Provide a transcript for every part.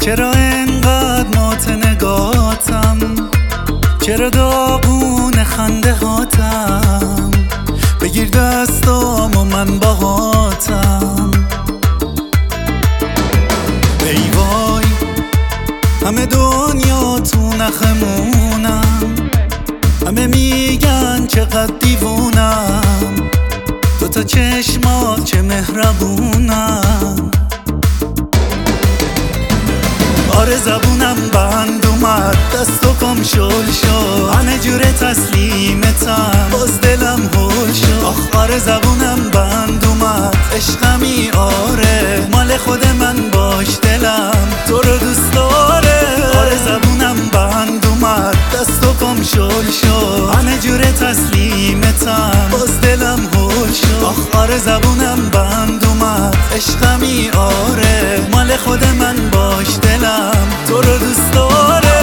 چرا انقدر مات نگاتم، چرا داغون خنده هاتم، بگیر دستام و من باهاتم. ای وای همه دنیا تو نخمونم، همه میگن چقدر دیوونم، دوتا چشمات چه مهربونم. آره زبونم بند اومد، دست و پام شل شد، همه جوره تسلیمتم، باز دلم هول شد. آخ آره زبونم بند اومد، عشقمی آره، مال خود من باش دلم تو رو دوست داره. آره زبونم بند اومد، دست و پام شل شد، همه جوره تسلیمتم، باز دلم هول شد. آخ آره زبونم بند اومد، عشقمی آره، مال خود من باش دلم تو رو دوست داره.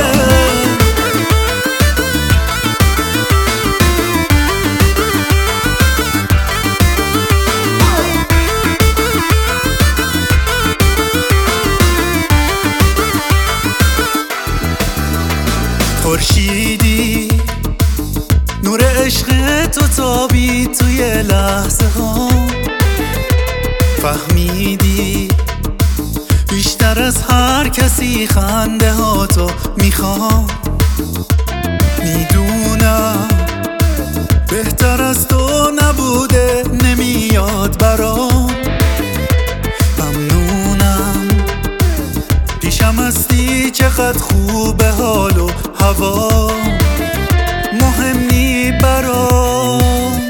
خورشیدی نور عشق تو تابی توی لحظه ها، فهمیدی بیشتر از هر کسی خنده ها تو میخوام. میدونم بهتر از تو نبوده، نمیاد برام. ممنونم پیشم هستی، چقدر خوبه حال و هوا، مهم نی برام.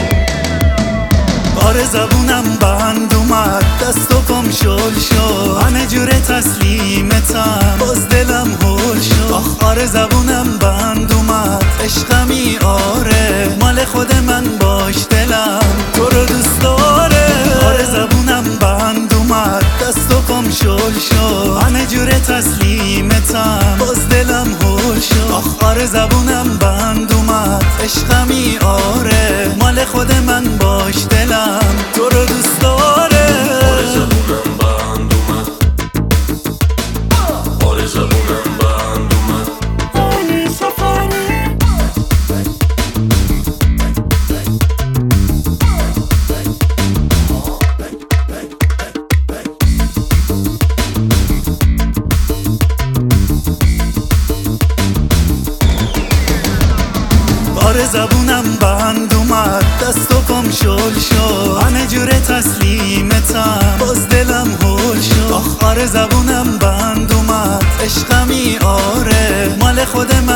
آره زبونم بند اومد، دست و پام شل شد، همه جوره تسلیمتم، باز دلم هول شد. آخ آره زبونم بند اومد، عشقمی آره، مال خود من باش دلم تو رو دوست داره. آره زبونم بند اومد، دست و پام شل شد، همه جوره تسلیمتم، باز دلم هول شد. آخ آره زبونم بند اومد، عشقمی آره، مال خود من باش دلم تو رو دوست داره. آره زبونم بند اومد، آره زبونم بند اومد. علی سفری آره زبونم بند اومد، دست و پام شل شد، همه جوره تسلیمتم، باز دلم هول شد. آخ آره زبونم بند اومد، عشقمی آره، مال خود من